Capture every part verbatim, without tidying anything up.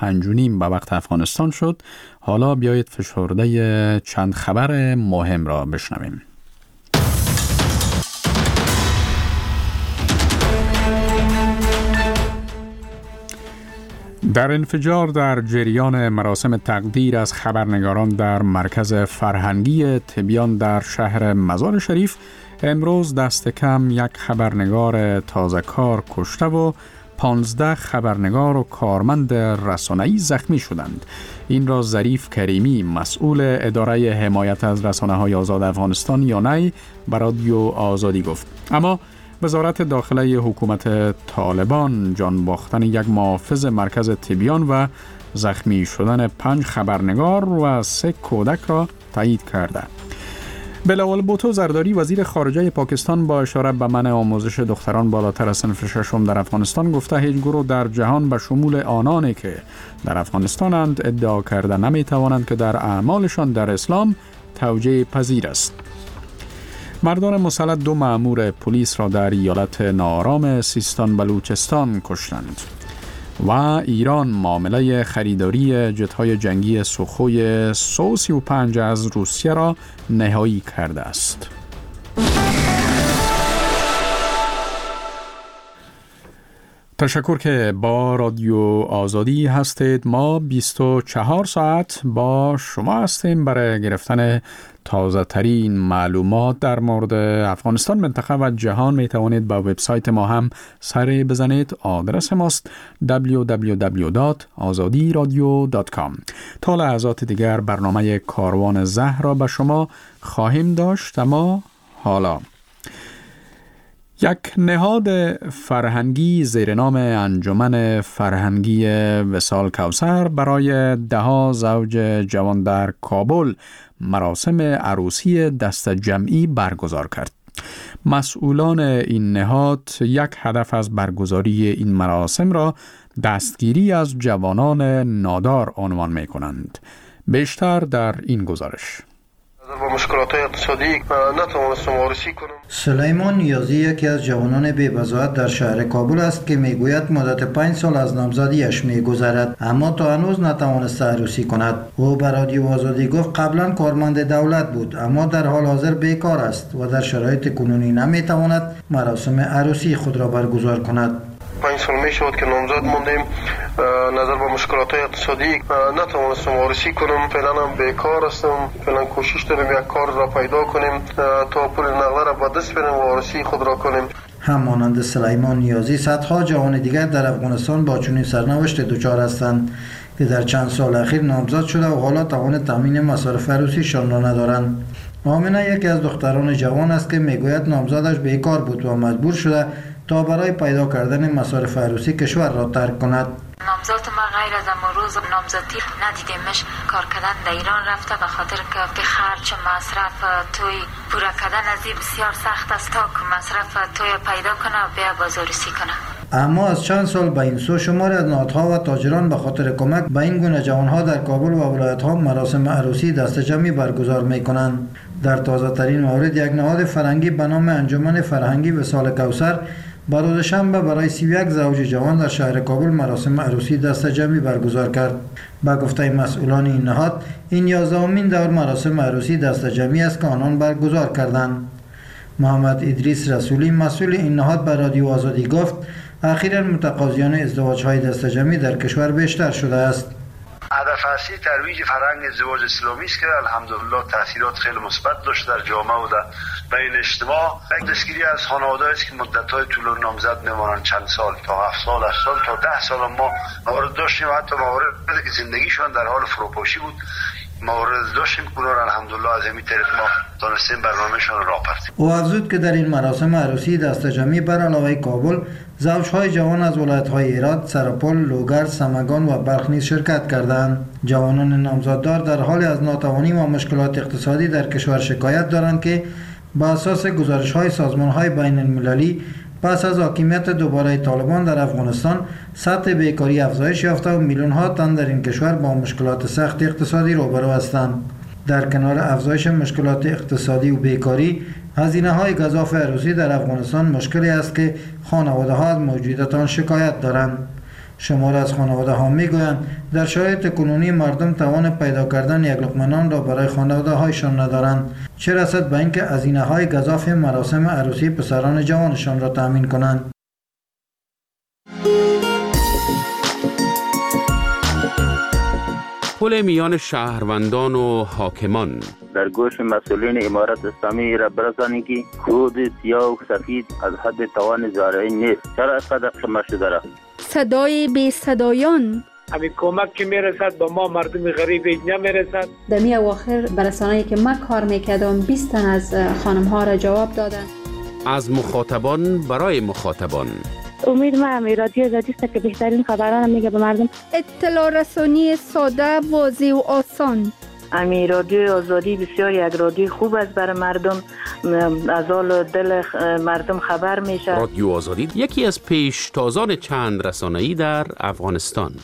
پنج و نیم به وقت افغانستان شد. حالا بیایید فشرده چند خبر مهم را بشنویم. در انفجار در جریان مراسم تقدیر از خبرنگاران در مرکز فرهنگی تبیان در شهر مزار شریف، امروز دست کم یک خبرنگار تازه کار کشته و پانزده خبرنگار و کارمند رسانه‌ای زخمی شدند. این را ظریف کریمی، مسئول اداره حمایت از رسانه‌های آزاد افغانستان یانای، به رادیو آزادی گفت. اما وزارت داخله حکومت طالبان جان باختن یک محافظ مرکز تبیان و زخمی شدن پنج خبرنگار و سه کودک را تایید کرده. بلاول بوتو زرداری، وزیر خارجه پاکستان، با اشاره به منع آموزش دختران بالاتر از صنف ششم در افغانستان گفته هیچ گروه در جهان به شمول آنانی که در افغانستانند ادعا کرده نمی توانند که در اعمالشان در اسلام توجیه پذیر است. مردان مسلح دو مأمور پلیس را در ایالت ناآرام سیستان بلوچستان کشتند. و ایران معامله خریداری جت‌های جنگی سوخوی سو سی و پنج از روسیه را نهایی کرده است. تشکر که با رادیو آزادی هستید. ما بیست و چهار ساعت با شما هستیم برای گرفتن تازه ترین معلومات در مورد افغانستان، منطقه و جهان. می توانید با وبسایت ما هم سری بزنید. آدرس ماست دبلیو دبلیو دبلیو دات آزادی رادیو دات کام. تا لحظات دیگر برنامه کاروان زهر را به شما خواهیم داشت. اما حالا یک نهاد فرهنگی زیر نام انجمن فرهنگی وصال کوثر برای ده زوج جوان در کابل مراسم عروسی دست جمعی برگزار کرد. مسئولان این نهاد یک هدف از برگزاری این مراسم را دستگیری از جوانان نادار عنوان می کنند. بیشتر در این گزارش. با مشکلات اقتصادی نتوانستم عروسی کنم. سلیمان نیازی یکی از جوانان بی‌بضاعت در شهر کابل است که میگوید مدت پنج سال از نامزدیش میگذرد اما تا هنوز نتوانسته عروسی کند. او به رادیو آزادی گفت قبلا کارمند دولت بود اما در حال حاضر بیکار است و در شرایط کنونی نمیتواند مراسم عروسی خود را برگزار کند. پنج سال می شود که نامزد موندیم. نظر به مشکلات اقتصادی نتوانستم عروسی کنم. فعلا هم بیکار هستم. فعلا کوشش داریم یک کار را پیدا کنیم تا پول نقده را به دست بیاریم و عروسی خود را کنیم. همانند سلیمان نیازی صدها جوان دیگر در افغانستان با چنین سرنوشت دچار هستند که در چند سال اخیر نامزد شده و حالا توان تامین مصارف عروسیشان را ندارند. آمنه یکی از دختران جوان است که میگوید نامزدش بیکار بود و مجبور شده تا برای پیدا کردن مصارف عروسی کشور را ترک کند. نامزد ما غیر از امروز نامزدی ندیدیمش. کار کردن در ایران رفته به خاطر که خرج مصرف توی پورا کردن از این بسیار سخت است تا که مصرف توی پیدا کنه و بیا باز عروسی کنه. اما از چند سال به این سو شماری از نهادها و تاجران به خاطر کمک به این گونه جوانها در کابل و ولایت‌ها مراسم عروسی دست جمعی برگزار می‌کنند. در تازه ترین مورد یک نهاد فرهنگی به نام انجمن فرهنگی وصال کوثر با روز شنبه برای سی و یک زوج جوان در شهر کابل مراسم عروسی دست جمعی برگزار کرد. با گفته مسئولان این نهاد این یازدهمین دور مراسم عروسی دست جمعی است که آنان برگزار کردند. محمد ادریس رسولی مسئول این نهاد به رادیو آزادی گفت اخیراً متقاضیان ازدواج‌های دست جمعی در کشور بیشتر شده است. هدف اصلی ترویج فرهنگ ازدواج اسلامی است که الحمدلله تاثیرات خیلی مثبت داشته در جامعه و در بین اجتماع. یک دستگیری از خانواده‌ای است که مدت‌های طولانی نامزد میمانند، چند سال تا هفت سال، هشت سال تا ده سال. ما موارد داشتیم و حتی مواردی که زندگیشان در حال فروپاشی بود موارد داشتیم که اونها الحمدلله از این طریق ما تونستیم برنامه‌شان را آوردیم. او افزود که در این مراسم عروسی دست جمعی بر علاوه کابل زوجهای جوان از ولایت‌های هرات، سرپل، لوگر، سمگان و بلخ نیز شرکت کردند. جوانان نامزددار در حال از ناتوانی و مشکلات اقتصادی در کشور شکایت دارند که با اساس گزارش‌های سازمان‌های بین‌المللی پس از حاکمیت دوباره طالبان در افغانستان سطح بیکاری افزایش یافته و میلیون‌ها تن در این کشور با مشکلات سخت اقتصادی روبرو هستند. در کنار افزایش مشکلات اقتصادی و بیکاری، هزینه‌های گزاف عروسی در افغانستان مشکلی است که خانواده‌ها از موجودیت آن شکایت دارند. شمار از خانواده ها می گویند در شرایط کنونی مردم توان پیدا کردن یک لقمه نان را برای خانواده هایشان ندارند، چه رسد به اینکه هزینه های گزاف مراسم عروسی پسران جوانشان را تامین کنند. پل میان شهروندان و حاکمان. در گوش مسئولین امارت اسلامی را برسانید که خود سیاه و سفید از حد توان زارعی نیست. چرا اینقدر قیمت شده را؟ صدای بی صدایان. همین کمک که میرسد به ما مردم غریب نمیرسد. در می اواخر برسانه‌ای که من کار میکردم بیست تن از خانم ها را جواب دادن. از مخاطبان برای مخاطبان. امید ما هم رادیو آزادی است که بهترین خبران میگه به مردم. اطلاع رسانی ساده، واضح و آسان. امی رادیو آزادی بسیار یک رادیو خوب است برای مردم، از حال دل مردم خبر میشه. رادیو آزادی یکی از پیشتازان چند رسانه‌ای در افغانستان.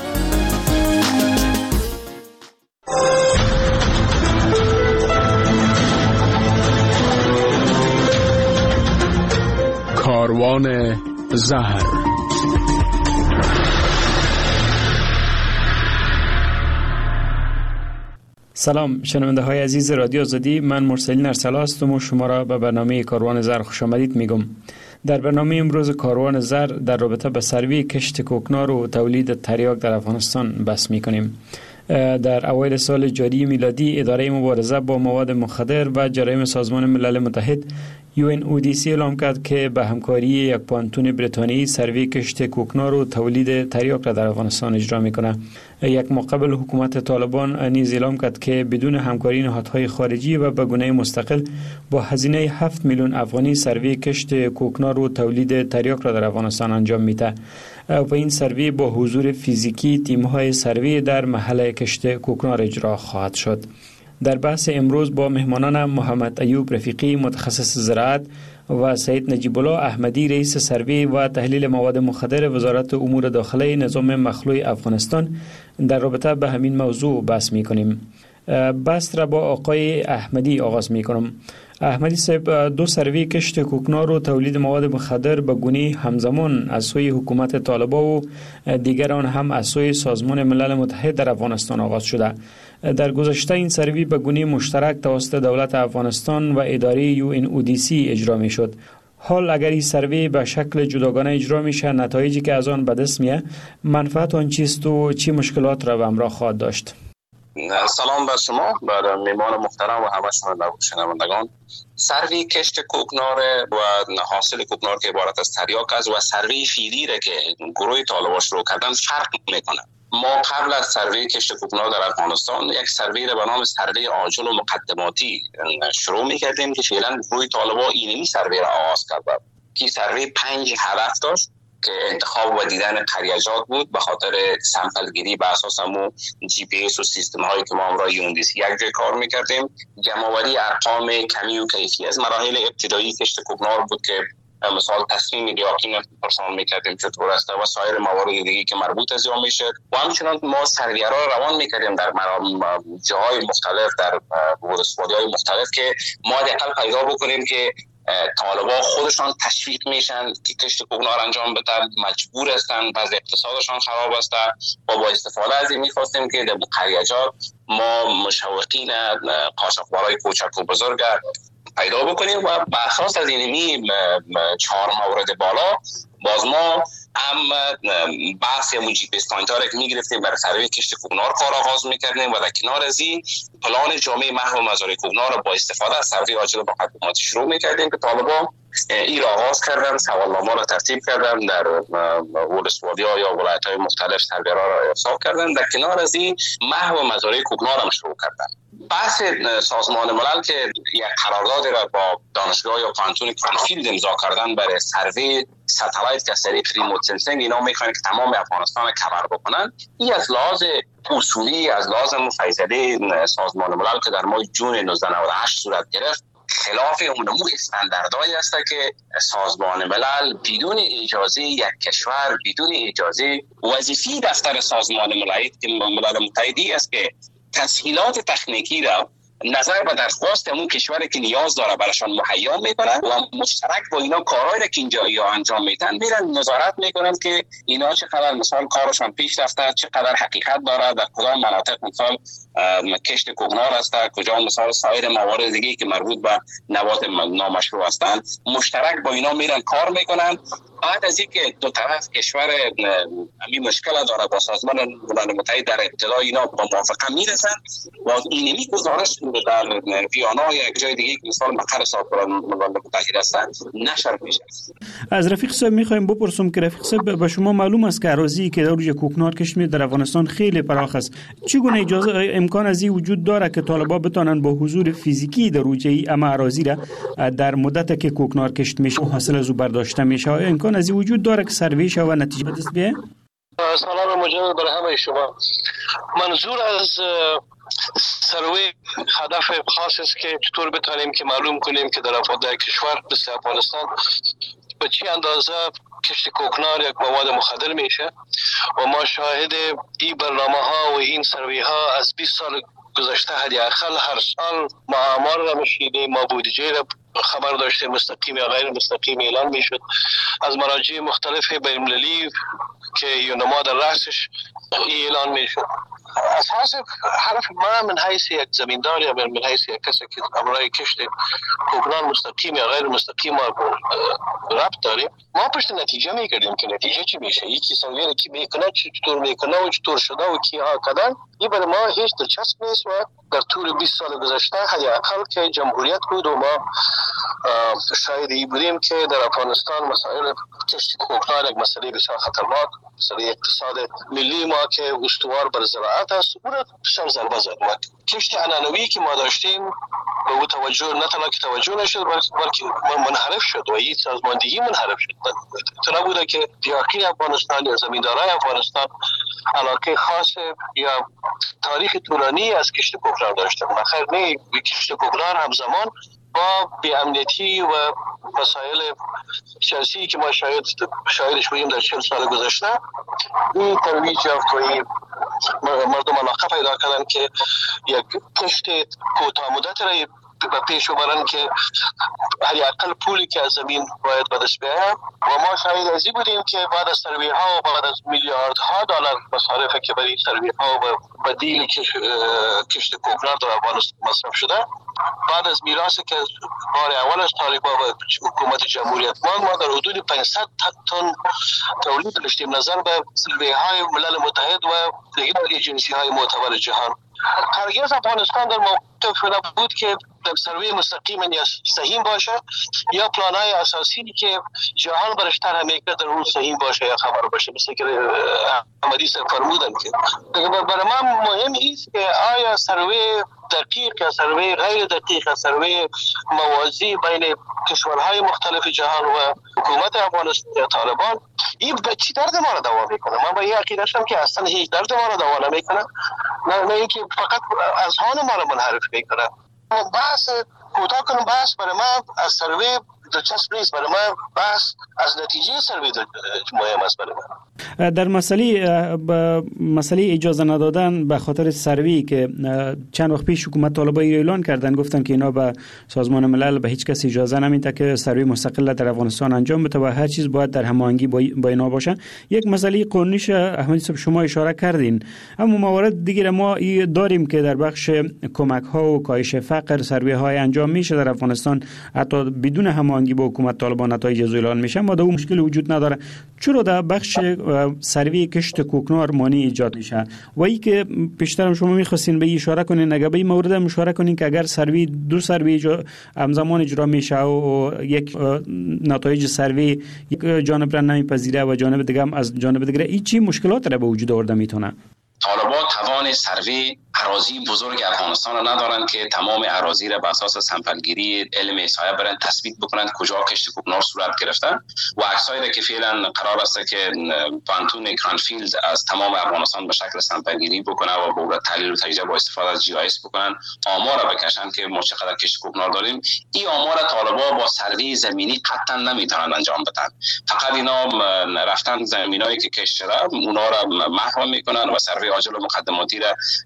کاروان زهر. سلام شنونده های عزیز رادیو آزادی، من مرسلین ارسلا هستم و شما را به برنامه کاروان زر خوش آمدید میگم. در برنامه امروز کاروان زر در رابطه به سروی کشت کوکنار و تولید تریاک در افغانستان بحث میکنیم. در اوایل سال جاری میلادی اداره مبارزه با مواد مخدر و جرایم سازمان ملل متحد یو ان او دی سی اعلام کرد که به همکاری یک پانتون بریتانیایی سروی کشت کوکنار و تولید تریاک را در افغانستان اجرا میکنه. یک ماه قبل حکومت طالبان نیز اعلام کرد که بدون همکاری نهادهای خارجی و به گونه مستقل با هزینه هفت میلیون افغانی سروی کشت کوکنار و تولید تریاک را در افغانستان انجام میده. و این سروی با حضور فیزیکی تیم‌های سروی در محل کشت کوکنار اجرا خواهد شد. در بحث امروز با مهمانان محمد ایوب رفیقی متخصص زراعت و سید نجیب الله احمدی رئیس سروی و تحلیل مواد مخدر وزارت امور داخله نظام مخلوع افغانستان در رابطه به همین موضوع بحث می‌کنیم. بحث را با آقای احمدی آغاز می‌کنم. احمدی صاحب، دو سروی کشت کوکنار و تولید مواد مخدر به گونه همزمان از سوی حکومت طالبان و دیگران هم از سوی سازمان ملل متحد در افغانستان آغاز شده. در گذشته این سروی به گونه مشترک توسط دولت افغانستان و اداره یو ان او دی سی اجرا می شد. حال اگر این سروی به شکل جداگانه اجرا میشه، نتایجی که از آن به دست میاد منفعت آن چیست و چی مشکلات را به همراه خواهد داشت؟ سلام بر شما، بر میهمان محترم و همه شنوندگان. سروی کشت کوکنار و حاصل کوکنار که عبارت از تریاک است و سروی فیلی را که گروه طالبان شروع کردن فرق میکنه. ما قبل از سروی کشت کوکنار در افغانستان یک سروی را به نام سروی عاجل و مقدماتی شروع میکردیم که فعلا گروه طالبان اینمی سروی را آغاز کرد که سروی پنج هدف داشت که انتخاب و دیدن قریجات بود به خاطر سمپل گیری به اساس همون جی پی اس و سیستم هایی که ما همراه یو ان دی سی یک جای کار میکردیم. جمع‌آوری ارقام کمی و کیفی از مراحل ابتدایی کشت کوکنار بود که مثال تصمیم دیاکین پرسان میکردیم چطور است و سایر موارد دیگه که مربوط از یا میشه و همچنان ما سرویه را روان میکردیم در جاهای مختلف در ولسوالی های مختلف که ما دقیقا پیدا بکنیم که طالبان خودشان تشویق میشن که کشت کوکنار انجام بدن، مجبور هستن، بعضی اقتصادشان خراب است و با استفاده از این میخواستیم که در قریجات ما مشوقین قاچاقبرای کوچک و بزرگ پیدا بکنیم و بر اساس از اینمی چهار مورد بالا باز ما هم بحث همون جی پی اس پوینت ها را که میگرفتیم برای سروی کشت کوکنار کار آغاز میکردیم و در کنار از این پلان جامعه محو مزارع کوکنار را با استفاده از سروی عاجل و مقدماتی شروع میکردیم که طالبان این را آغاز کردن، سوالنامه را ترتیب کردن، در ولسوالی ها یا ولایت های مختلف سروی را ارسال کردن. در کنار از این محو مزارع کوکنار را شروع کردن. بحث سازمان ملل که یک قرارداد را با دانشگاه یا پانتون کرانفیلد امضا کردن برای سروی ستلایت که طریق ریموت سنسینگ اینا میخوان که تمام افغانستان را کور بکنن. این از لحاظ اصولی از لحاظ فیصله سازمان ملل که در ماه جون نوزده نود و هشت صورت گرفت خلاف اون استانداردهایی است که سازمان ملل بدون اجازه یک کشور، بدون اجازه وظیفه دفتر سازمان ملل که ملل متحدی است که تسهیلات تکنیکی را نظر به درخواست اون کشوری که نیاز داره براشان مهیا میکنه و مشترک با اینا کارهایی که اینجا یا انجام میدن میرن نظارت میکنن که اینا چقدر مثلا کارشان پیش رفته، چقدر حقیقت داره، در کدام مناطق مثلا کشت کوکنار است، کجا مثلا سایر موارد دیگه که مربوط به نبات نامشروع هستند، مشترک با اینا میرن کار میکنن. بعد از اینکه دو طرف کشور همین مشکل داره با سازمان ملل متحد در ابتدا اینا با موافقه میرسن و اینمی گزارش در ویانا یا یک جای دیگه که مثلا مقر سازمان ملل متحد هستن نشر میشه. از رفیق صاحب میخوایم بپرسم که رفیق صاحب به شما معلوم است که اراضی که در روی کوکنار کشمیر در افغانستان خیلی پراخ است. چگونه اجازه امکان از این وجود داره که طالبان بتونن با حضور فیزیکی در روی اما اراضی را در مدت که کوکنار کشت میشه و حاصل از او برداشته میشه امکان از این وجود داره که سروی شه و نتیجه به دست بیاید؟ سلام مجدد برای همه شما. منظور از سروی هدف خاص است که چطور بتانیم که معلوم کنیم که در افغانستان کشور مثل افغانستان به چی اندازه کشت کوکنار یک مواد مخدر میشه و ما شاهد این برنامه ها و این سروی ها از بیست سال گذشته حداقل هر سال ما آمار را میشنیدیم، ما بودجه را خبر داشته مستقیم یا غیر مستقیم اعلان میشد از مراجع مختلف بین‌المللی که یونما در رأسش اعلان میشد. اساس حرف ما من حیث یک زمیندار یا من حیث یک کسی که امرای کشت کوکنار مستقیم یا غیر مستقیم ربط داریم، ما پشت نتیجه میگردیم که نتیجه چی میشه، یکی سنویر کی میکنه، چطور میکنه و چطور شده و کی ها کدن. این برای ما هیچ دلچسب نیست و در طول بیست سال گذشته حداقل که جمهوریت بود و ما شاید این بودیم که در افغانستان مسائل کشت کوکنار یک مسئله بسیار خطرناک، مسئله اقتصاد ملی ما که استوار بر زراعت است، اون را بسیار ضربه زد. کشت عنعنوی که ما داشتیم به او توجه نه تنها که توجه نشد بلکه منحرف شد و این سازماندهی منحرف شد. تو نبوده که دیاقین افغانستان یا زمیندارای افغانستان علاقه خاص یا تاریخ طولانی از کشت کوکنار داشتن. بخیر نه، کشت کوکنار همزمان با بی‌امنیتی و مسائل سیاسی که ما شاید شاهدش بودیم در چهل سال گذشته، این ترویج یافت و این مردم علاقه پیدا کردن که یک کشت کوتاه مدت را به پیش ببرن که حداقل پولی که از زمین باید به دست بیاید و ما شاهد از این بودیم که بعد از سروی ها و بعد از میلیاردها دلار مصارف که برای سروی ها و بدیل کشت کوکنار در افغانستان مصرف شده، بعد از میراثی که بار اول از طالبان و حکومت جمهوریت ما ما در حدود پانصد تن تولید داشتیم نظر به سروی های ملل متحد و دیگر ایجنسی های معتبر جهان. هرگز افغانستان در موقف نبود که در سروی مستقیم یا سهیم باشه یا پلانهای اساسی که جهان برش طرح میکنه در اون سهیم باشه یا خبر باشه، مثل که احمدی سر فرمودن. که برای ما مهم است که آیا سروی دقیق یا سروی غیر دقیق یا سروی موازی بین کشورهای مختلف جهان و حکومت افغانستان یا طالبان این به چی درد ما را دوا میکنه؟ من با این عقیده هستم که اصلا هیچ درد ما را دوا نمیکنه، نه نه اینکه فقط اذهان ما را منحرف میکنه. بحث کوتاه کنم، بحث برای ما از سروی دلچسب نیست، برای ما بحث از نتیجه سروی مهم است. برای ما در مسئله مسئله اجازه ندادن به خاطر سروی که چند وقت پیش حکومت طالبان اعلان کردن، گفتن که اینا به سازمان ملل به هیچ کس اجازه نمیده که سروی مستقل در افغانستان انجام بده و هر چیز باید در هماهنگی با اینا باشه. یک مسئله قانونیش احمدی صاحب شما اشاره کردین، اما موارد دیگه ما داریم که در بخش کمک ها و کاهش فقر سروی های انجام میشه در افغانستان حتی بدون هماهنگی با حکومت طالبان نتایج از اعلان میشه، ما در اون مشکل وجود نداره. چرا در بخش سروی کشت کوکنار مانع ایجاد میشه؟ و ای که پیشتر شما میخواستین به اشاره کنین، اگه به این مورد هم اشاره کنین که اگر سروی دو سروی همزمان اجرا میشه و یک نتایج سروی یک جانب را نمیپذیره و جانب دیگه هم از جانب دیگه این چی مشکلات را به وجود آورده میتونه؟ طالبان توان سروی اراضی بزرگ افغانستان را ندارند که تمام اراضی را بر اساس سمپلگیری علم احصایه برند تثبیت بکنند کجا کشت کوکنار صورت گرفته و عکسایی که فعلا قرار است که پانتون کرانفیلد از تمام افغانستان به شکل سمپلگیری بکنه و با تحلیل و تجزیه با استفاده از جی آی اس بکنن، آمار را بکشن که ما چقدر کشت کوکنار داریم. این آمار طالبان با سروی زمینی قطعا نمیتونن انجام بدن، فقط اینا رفتن زمینایی که کشت شده اونا را محو میکنن و سروی عاجل و مقدماتی را یک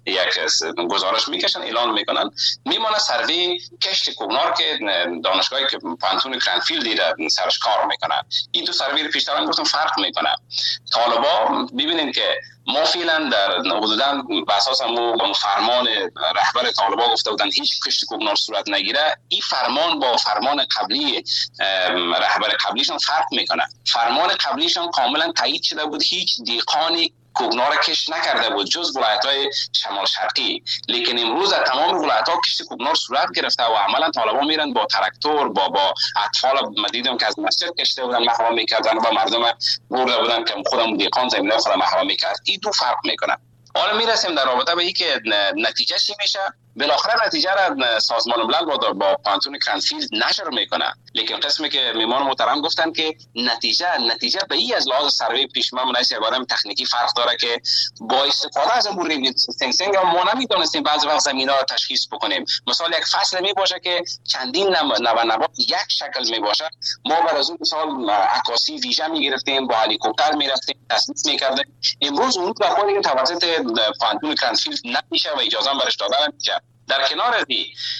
گزارش میکشن اعلان میکنن میمونه سروی کشت کوکنار که دانشگاه که پانتون کرنفیلد دیره سرش کار میکنه. این دو سروی رو پیشتر گفتم فرق میکنه. طالبا ببینید که ما فعلا در حدوداً به اساس مو فرمان رهبر طالبان گفته بودن هیچ کشت کوکنار صورت نگیره. این فرمان با فرمان قبلی رهبر قبلیشون فرق میکنه. فرمان قبلیشون کاملا تایید شده بود، هیچ دیقانی کوکنار کشت نکرده بود جز ولایت‌های شمال شرقی، لیکن امروز در تمام ولایت‌ها کشت کوکنار صورت گرفته و عملا طالبان میرن با تراکتور با با اطفال مدیدم که از مسجد کشته بودن محرم میکردن و مردم برده بودن که خودم دیقان زمینه خودم محرم میکرد. این دو فرق میکنه. حالا میرسیم در رابطه به این که نتیجه چی میشه. بالاخره نتیجه را سازمان ملل با با پانتون کرنفیلد نشر میکنه، لیکن قسمی که میمان محترم گفتن که نتیجه نتیجه به این از لحاظ سروی پیشمه مناسب عبارت تکنیکی فرق داره که با استفاده از امور ریموت سنسینگ ما نمیدونستیم بعضی وقت زمینه را تشخیص بکنیم. مثلا یک فصل می باشه که چندین نو نبات یک شکل می باشه، ما بر از اون مثال عکاسی ویژه می گرفتیم، با هلیکوپتر می رفتیم تصنیف می کردیم. امروز اون کاری که توسط پانتون کرنفیلد نمیشه و اجازه برش داده نمیشه. در کنار از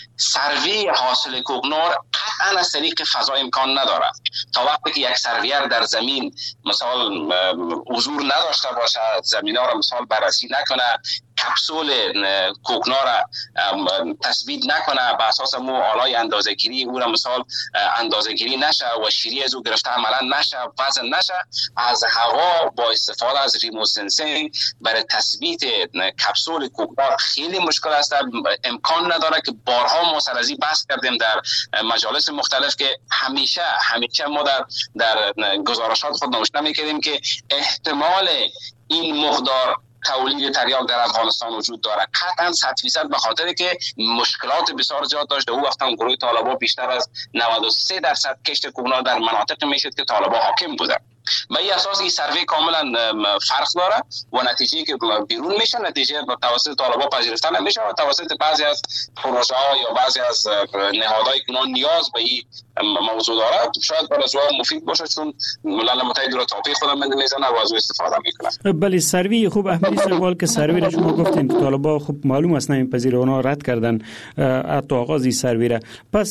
سروی حاصل کوکنار قطعا از طریق فضا امکان نداره. تا وقتی که یک سرویر در زمین مثال حضور نداشته باشه، زمینه را مثال بررسی نکنه، کپسول کوکنار را تثبیت نکنه، به اساس مو آلای اندازه‌گیری او را مثال اندازه‌گیری نشه و شیری از او گرفته عملا نشه، وزن نشه، از هوا با استفاده از ریموت سنسینگ برای تثبیت کپسول کوکنار خیلی مشکل است. امکان نداره که بارها ما سر از این بحث کردیم در مجالس مختلف که همیشه همیشه ما در در گزارشات خود نوشته می‌کردیم که احتمال این مقدار تولید تریاک در افغانستان وجود داره قطعا صد فیصد، به خاطر که مشکلات بسیار زیاد داشت. او وقتا گروه طالبان بیشتر از نود و سه درصد کشت کوکنار در مناطق میشد که طالبان حاکم بوده. به این اساس این سروی کاملا فرق داره و نتیجه که بیرون میشه نتیجه توسط طالبان پذیرفته نمیشه و توسط بعضی از پروژه ها یا بعضی از نهادهای که نیاز به این موضوع داره شاید برای زوار مفید باشه، چون ملل متحد رو تاپی خودم میزنه و از او استفاده میکنه. بله سروی خوب احمدی سوال که سروی را شما گفتین که طالبان خوب معلوم است نمیپذیره، اونا رد کردن حتی آغاز این سروی را. پس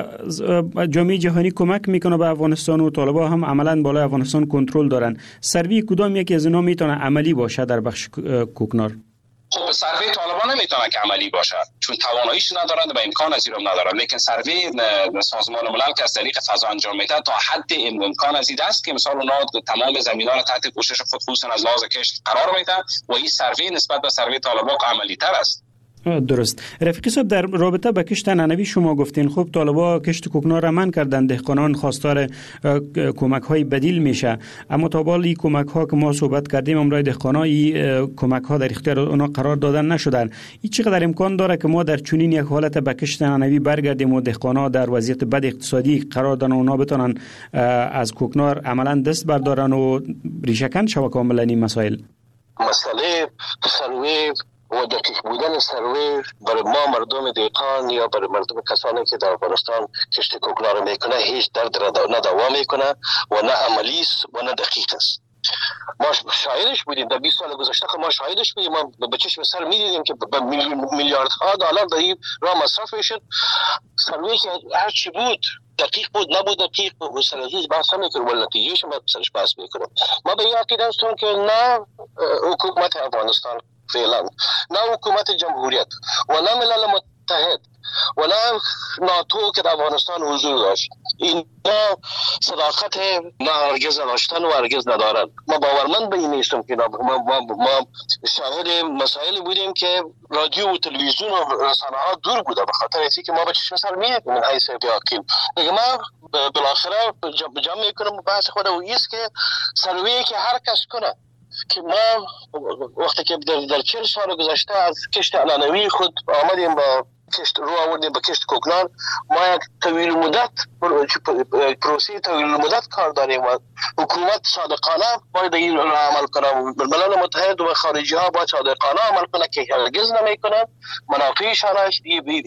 جامعه جهانی کمک میکنه به افغانستان و طالبان هم عملا بالای افغانستان کنترل دارن. سروی کدام یکی از اینا میتونه عملی باشه در بخش کوکنار؟ خب سروی طالبان نمیتونه که عملی باشه چون تواناییش ندارند و امکان از این ندارند، لیکن سروی سازمان ملل که از طریق فضا انجام میده تا حد امکان از این است که مثلا اونا تمام زمین‌ها را تحت پوشش خود خصوصا از لحاظ کشت قرار میدن و این سروی نسبت به سروی طالبان عملی تر است. درست. رفیقی صاحب در رابطه با کشت نانوی شما گفتین خب طالبان کشت کوکنار را منع کردن، دهقانان خواستار کمک های بدیل میشه، اما تا حالا این کمک ها که ما صحبت کردیم امروز دهقانا این کمک ها در اختیار اونا قرار دادن نشدن. این چقدر امکان داره که ما در چنین یک حالت به کشت نانوی برگردیم و دهقانا در وضعیت بد اقتصادی قرار دادن و اونا بتونن از کوکنار عملا دست بردارن و ریشه‌کن شود کاملا این مسائل؟ مسئله سروی و دقیق بودن سروی برای ما مردم دیقان یا برای مردم کسانی که در افغانستان کشت کوکنار میکنه هیچ درد نه دوا میکنه و نه عملی است و نه دقیق است. ما شاهدش بودیم در بیست سال گذشته، ما شاهدش بودیم، ما به چشم سر میدیدیم که میلیاردها دلار در این راه مصرف میشد. سروی که هر چی بود دقیق بود نبود دقیق بود سر عزیز بحث نمیکنم ولی نتیجهش ما سرش بحث میکنم. ما به این عقیده هستم که نه حکومت افغانستان فعلا، نه حکومت جمهوریت و نه ملل متحد و نه ناتو که در افغانستان حضور داشت این صداقت نه هرگز داشتن و هرگز ندارن. ما باورمند به این نیستم که ما, ما, ما شاهد مسائلی بودیم که رادیو و تلویزیون و رسانه ها دور بوده به خاطر اینکه که ما به چشم سر میدیم من حیث یقین. دیگه ما بالاخره جمع میکنم بحث خود و ایست که سروی که هر کس کنه که ما وقتی که در, در چهل سال گذشته از کشت علنوی خود آمدیم با کشت رو آوردیم به کشت کوکنار، ما یک طویل مدت پروسی طویل مدت کار داریم و حکومت صادقانه باید این را عمل کنه و ملل متحد و خارجی ها باید صادقانه عمل کنه که هرگز نمیکنه منافعشان است.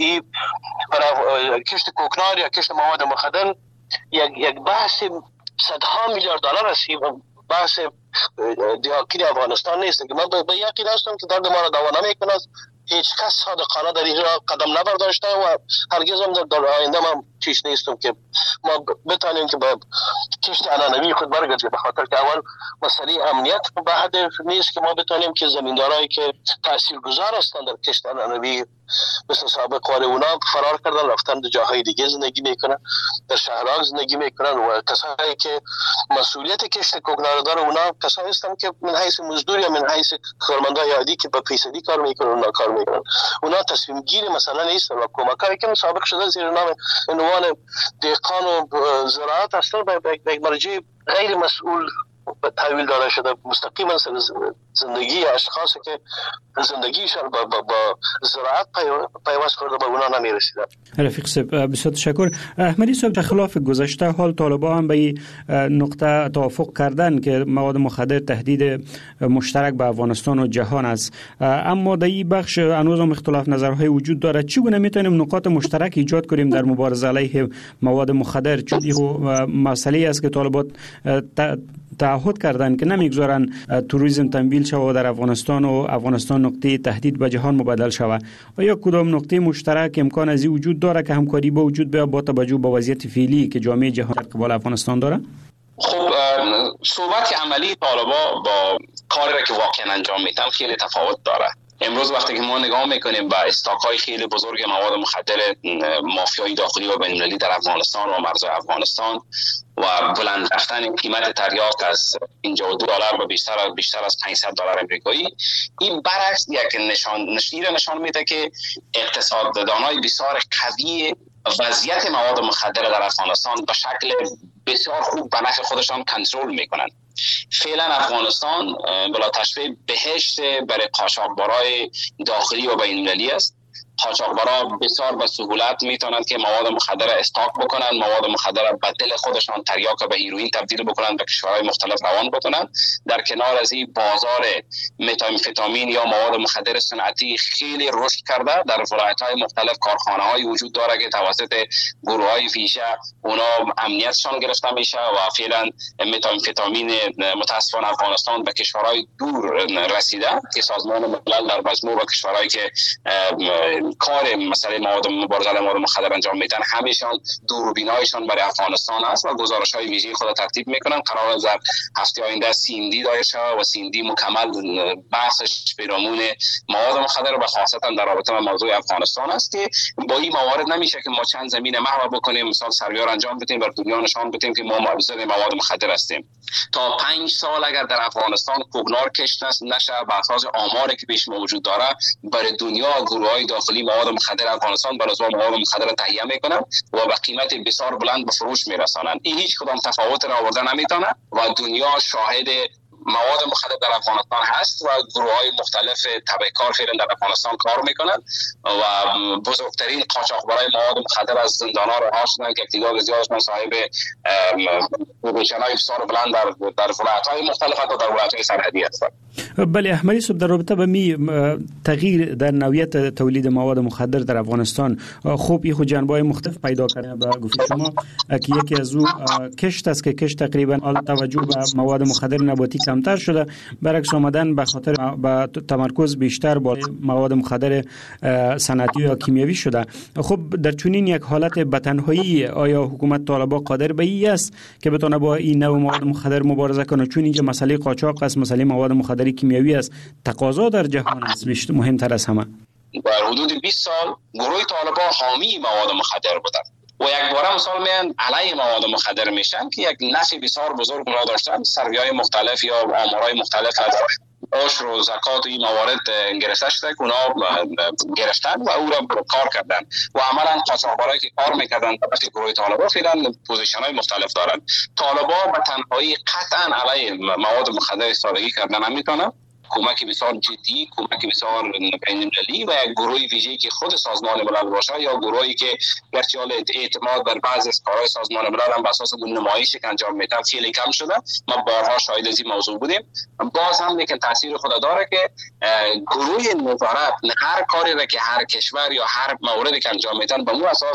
برای کشت کوکنار یا کشت مواد مخدر یک یک بحث صدها میلیارد دلار است، بحث دیاکین افغانستان نیست که من به یقین هستم که درد ما را دوا نمیکنه. هیچ کس صادقانه در این راه قدم نبرداشته و هرگز هم در آینده ما چیش نیستم که ما بتانیم که با کشت عنعنوی خود برگردیم، به خاطر که اول مسئله امنیت به حد نیست که ما بتانیم که زمیندارایی که تاثیرگذار هستند در کشت عنعنوی مثل سابق وار اونا فرار کردن رفتن در جاهای دیگه زندگی میکنن، در شهرها زندگی میکنن و کسایی که مسئولیت کشت کوکنار داره اونا کسایی هستن که من حیث مزدور یا من حیث کارمندای عادی که به فیصدی کار میکنن اونا کار میکنن، اونا تصمیم گیر مثلا نیستن و کمکایی که مسابقه شده زیر نام عنوان دهقان و زراعت هستن به یک مرجع غیر مسئول تحویل داده شده، مستقیما زندگی اشخاصی که زندگیشان با, با, با زراعت پیوست کرده به اونا نمیرسیده. رفیق صاحب بسیار تشکر. احمدی صاحب در خلاف گذشته حال طالبان هم به این نقطه توافق کردن که مواد مخدر تهدید مشترک به افغانستان و جهان است، اما در این بخش هنوز هم اختلاف نظرهای وجود دارد. چگونه میتونیم نقاط مشترک ایجاد کنیم در مبارزه علیه مواد مخدر؟ چون این مسئله است که طالبان تعهد کردن که نمیگذارن توریسم تمویل شود در افغانستان و افغانستان نقطه تهدید به جهان مبدل شود. و یا کدام نقطه مشترک امکان از این وجود داره که همکاری با وجود بیاد با توجه به وضعیت فعلی که جامعه جهان در قبال افغانستان داره؟ خب صحبت عملی طالبان با کاری که واقعا انجام میدن خیلی تفاوت داره. امروز وقتی که ما نگاه میکنیم به استاک‌های خیلی بزرگ مواد مخدر مافیایی داخلی و بین‌المللی در افغانستان و مرزهای افغانستان و بلند رفتن قیمت تریاک از پنجاه و دو دلار به بیشتر از بیشتر از پانصد دلار امریکایی، این برعکس یک نشان نشیر نشان میده که اقتصاددانای بسیار قوی وضعیت مواد مخدر در افغانستان به شکل بسیار خوب به نفع خودشان کنترل میکنند. فعلا افغانستان بلا تشبیه بهشت برای قاچاقبرای داخلی و بین‌المللی است. قاچاقبرا بسیار به سهولت میتونند که مواد مخدر استاک بکنن، مواد مخدر به دل خودشان تریاک به هیروئین تبدیل بکنن، به کشورهای مختلف روان بکنن. در کنار از این بازار متامفتامین یا مواد مخدر صنعتی خیلی رشد کرده. در ولایت‌های مختلف کارخانه‌های وجود داره که توسط گروه‌های ویژه اونا امنیتشان گرفته میشه و فعلا متامفتامین متاسفانه افغانستان به کشورهای دور رسیده که سازمان ملل در مجموع با کشورهایی که کار مسئله مواد مبارزه مواد مخدر انجام میدن همیشان دوربینایشان برای افغانستان است و گزارش‌های ویژه خود ترتیب میکنن. قرار است در هفته آینده سیندی دایر شود و سیندی مکمل بحثش پیرامون مواد مخدر و خاصتا در رابطه با موضوع افغانستان است که با این موارد نمیشه که ما چند زمین محو بکنیم، مثلا سریار انجام بدیم بر دنیا نشان بدیم که ما مبارزه مواد مخدر هستیم. تا پنج سال اگر در افغانستان کوکنار کشت نشه بر اساس آماری که پیش موجود داره برای دنیا گروه‌های داخلی مواد مخدر افغانستان بر اساس مواد مخدر تهیه میکنن و به قیمت بسیار بلند به فروش میرسانند. این هیچ کدام تفاوت را آورده نمیتونه و دنیا شاهد مواد مخدر در افغانستان هست و گروه‌های مختلف تبهکار فعلا در افغانستان کار میکنن و بزرگترین قاچاقبرای مواد مخدر از زندان‌ها رها شدن که تعداد زیادشون صاحب پوزیشن‌های بسیار بلند در در ولایت‌های مختلف و در ولایت‌های سرحدی هستند. بله احمدی صاحب، در رابطه با می تغییر در نوعیت تولید مواد مخدر در افغانستان خوب این خود جنبه‌های مختلف پیدا کرده. با گفته شما که یکی از او کشت است که کشت تقریبا حال توجه به مواد مخدر نباتی کمتر شده، برعکس آمدن به خاطر با تمرکز بیشتر با مواد مخدر صنعتی یا کیمیایی شده. خب در چنین یک حالت به تنهایی آیا حکومت طالبان قادر به این است که بتونه با این نوع مواد مخدر مبارزه کنه؟ چون اینجا مسئله قاچاق است، مسئله مواد مخدر کیمیایی است، تقاضا در جهان است بیشتر مهمتر از همه. در حدود بیست سال گروه طالبان حامی مواد مخدر بودند و یک باره مثال میان علیه مواد مخدر میشن که یک نفع بسیار بزرگ اونا داشتن. سروی‌های مختلف یا آمارهای مختلف از عشر و زکات و این موارد گرفته شده که اونا گرفتن و او را کار کردن و عملا قاچاقبرایی که کار میکردن طبق گروه طالبان فعلا پوزیشن‌های مختلف دارن. طالبان به تنهایی قطعا علیه مواد مخدر استفاده کردن نمیتونن. کمک بسیار جدی، کمک بسیار بین‌المللی و یک گروه ویژه‌ای که خود سازمان ملل باشه یا گروهی که گرچه اعتماد بر بعضی از کارهای سازمان ملل هم بر اساس نمایشی که انجام میدن خیلی کم شده. ما بارها شاهد از این موضوع بودیم. باز هم لیکن تاثیر خود داره که گروه نظارت هر کاری را که هر کشور یا هر موردی که انجام میدن به اون اساس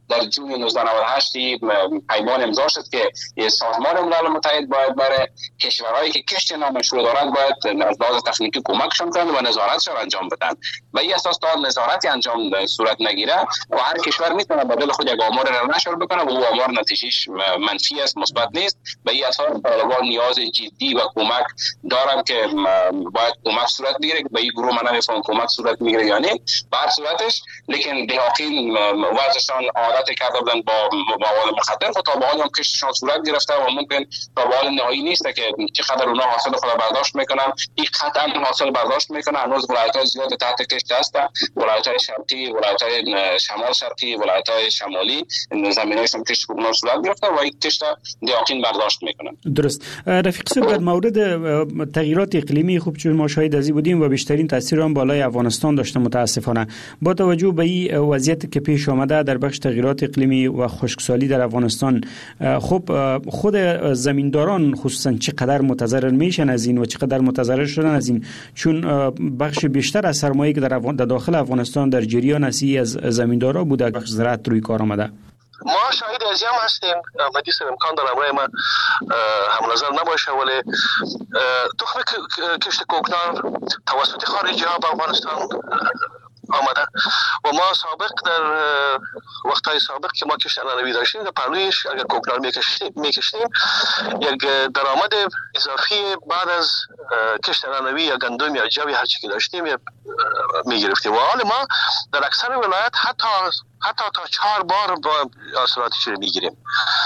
در جون نوزده نود و هشت پیمان امضا شد که سازمان ملل متحد باید برای کشورهایی که کشت نامشروع دارند باید از لحاظ تکنیکی کمکشون کنند و نظارتش را انجام بدن. و این اساس تا نظارتی انجام صورت نگیره و هر کشور میتونه بدل خود یک آمار را نشر بکنه و او آمار نتیجهش منفی است، مثبت نیست. به این اساس طالبان نیاز جدی و کمک دارن که باید کمک صورت بگیره. به این گروه من نمیفهم کمک صورت میگیره یا نه به هر صورتش، لیکن دهاقین وضعشان عادت کرده بودن با مواد مخدر و تا به حال هم کشتشان صورت گرفته و ممکن تا به حال نهایی نیست که چقدر اونا حاصل خود برداشت میکنن. این قطعا حاصل برداشت میکنن. هنوز ولایت‌های زیاد تحت کشت هستن، ولایت‌های شرقی، ولایت‌های شمال شرقی، ولایت‌های شمالی زمینایشون کشت کوکنار صورت گرفته و این کشت دهاقین برداشت میکنن. درست. رفیق صاحب، در مورد تغییرات اقلیمی خوب چون ما شاهد ازی بودیم و بیشترین تاثیر آن بالای افغانستان داشته متاسفانه. با توجه به این وضعیت که پیش آمده در بخش تغییرات اقلیمی و خشکسالی در افغانستان، خب خود زمینداران خصوصا چقدر متضرر میشن از این و چقدر متضرر شدن از این، چون بخش بیشتر از سرمایه‌ای که در داخل افغانستان در جریان اسی از زمیندارا بوده بخش زراعت روی کار آمده. ما شاهد از هم هستیم. مدیس امکان داره امرای ما هم نظر نباشه، ولی تخم کشت کوکنار توسط خارجی ها به افغانستان آمده و ما سابق در وقتهای سابق که ما کشت انانوی داشتیم در پهلویش اگر کوکنار میکشتیم یک درآمد اضافی بعد از کشت انانوی یا گندم یا جوی هر چی که داشتیم میگرفتیم و حال ما در اکثر ولایت حتی حتی تا چهار بار با حاصلاتی چیره میگیریم.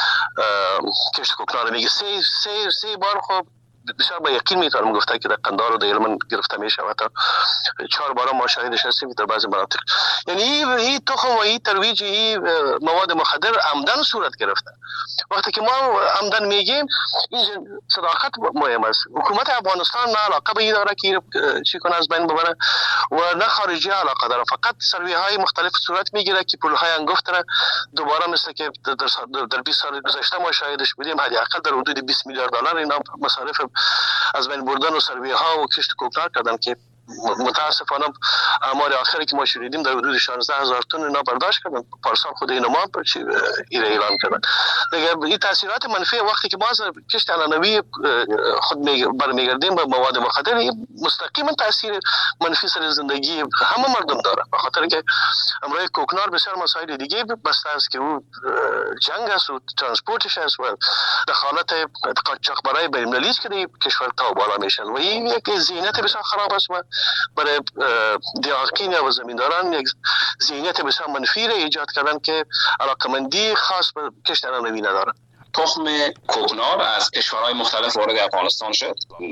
کشت کوکنار میگه سه سه سه بار. خب بسیار با یقین میتونم گفته که در قندهار و در یلمن گرفته میشه و تا چهار بار ما شاهدش هستیم در بعضی مناطق. یعنی این تخم و این ترویج این مواد مخدر عمدن صورت گرفته. وقتی که ما عمدن میگیم این صداقت مهم است. حکومت افغانستان نه علاقه به این داره که چی کنه از بین ببره و نه خارجی علاقه داره. فقط سروی های مختلف صورت میگیره که پول های انگفت را دوباره مثل که در بیست سال گذشته ما شاهدش بودیم حداقل در حدود بیست میلیارد دلار اینا مصارف از بین بردن و سروی ها و کشت کوکنار کردن که متاسفانه آمار آخری که ما شنیدیم در حدود شانزده هزار تن اینا برداشت کردن. پارسال خود اینا ما ایره اعلان کردن. دیگه این تاثیرات منفی وقتی که ما از کشت انانوی خود برمیگردیم به مواد مخدر مستقیما تاثیر منفی سر زندگی همه مردم داره، به خاطر که امروز کوکنار بسیار مسائل دیگه بسته است که او جنگ است و ترانسپورتش است و دخالت قاچاقبرای بین‌المللی است که در کشور تا بالا میشن و این یک ذهنیت بسیار خراب است و برای دیاقین و زمینداران یک ذهنیت بسیار منفی را ایجاد کردن که علاقمندی خاص به کشت انانوی ندارن. تخم کوکنار از کشورهای مختلف وارد افغانستان شد.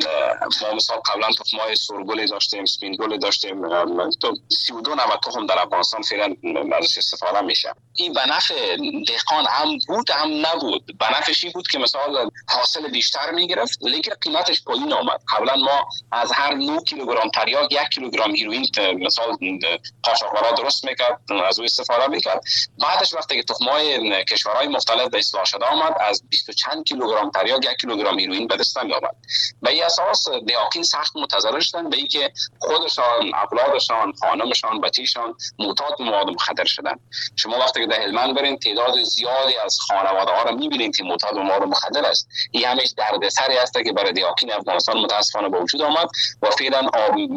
ما مثلا قبلا تخم‌های سرگل داشتیم، سپینگل داشتیم، تو سی و دو نوع تخم در افغانستان فعلا ازش استفاده میشه. این به نفع دهقان هم بود هم نبود. به نفعش این بود که مثلا حاصل بیشتر میگرفت لیکن قیمتش پایین آمد. قبلا ما از هر نه کیلوگرم تریاک یک کیلوگرم هیروئین مثلا قاچاقبرا درست میکرد، از او استفاده میکرد. بعدش وقتی که تخم‌های کشورهای مختلف به اصلاح شده آمد از بیست و چند کیلوگرم تریاک یک کیلوگرم هیروئین به دست می‌آمد. به این اساس دهاقین سخت متضرر شدن به اینکه خودشان، اولادشان، خانمشان، بچه‌شان معتاد مواد مخدر شدن. شما وقتی که در هلمند برین تعداد زیادی از خانواده‌ها را می‌بینید که معتاد مواد مخدر است. این همیشه دردسری است که برای دهاقین افغانستان متأسفانه به وجود آمد و فعلا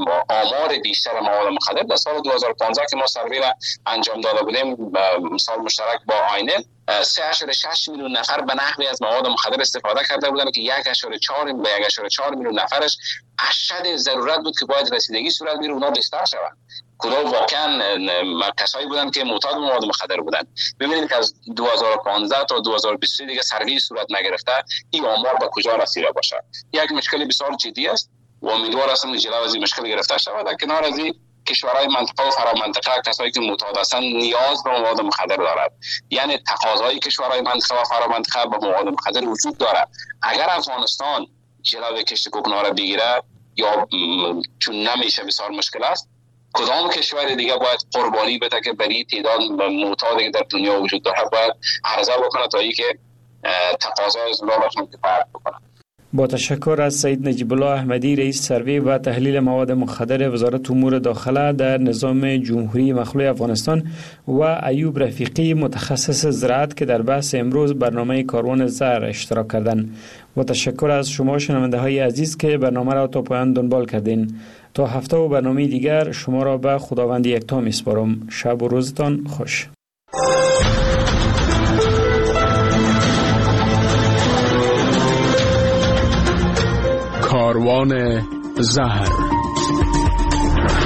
آمار بیشتر مواد مخدر در سال دو هزار و پانزده که ما سروی را انجام داده بودیم مثال مشترک با آینه سه اشاره شش میلیون نفر به نحوی از مواد مخدر استفاده کرده بودند که یک اشاره چهار به یک اشاره چهار میلیون نفرش اشد ضرورت بود که باید رسیدگی صورت بگیره اونا بیشتر شوند. کدام واقعا کسایی بودند که معتاد مواد مخدر بودند. ببینید که از دو هزار و پانزده تا دو هزار و بیست دیگه سروی صورت نگرفته این آمار به کجا رسیده باشه. یک مشکل بسیار جدی است و امیدوار هستم جلو از این مشکل گرفته شود. در کنار از این کشورهای منطقه و فرامنطقه کسایی که معتاد هستند نیاز به مواد مخدر دارد. یعنی تقاضای کشورهای منطقه و فرامنطقه به مواد مخدر وجود دارد. اگر افغانستان جلوی کشت کوکنار بگیره یا چون نمیشه بسیار مشکل است، کدام کشور دیگه باید قربانی بده که برای تعداد معتادی که در دنیا وجود داره باید عرضه بکنه تا اینکه تقاضای زلالشون کفایت بکنه. با تشکر از سید نجیب الله احمدی رئیس سروی و تحلیل مواد مخدر وزارت امور داخله در نظام جمهوری مخلوع افغانستان و ایوب رفیقی متخصص زراعت که در بحث امروز برنامه کاروان زر اشتراک کردند. و تشکر از شما شنونده های عزیز که برنامه را تا پایان دنبال کردین. تا هفته و برنامه دیگر شما را به خداوند یکتا میسپارم. شب و روزتان خوش. کاروان زهر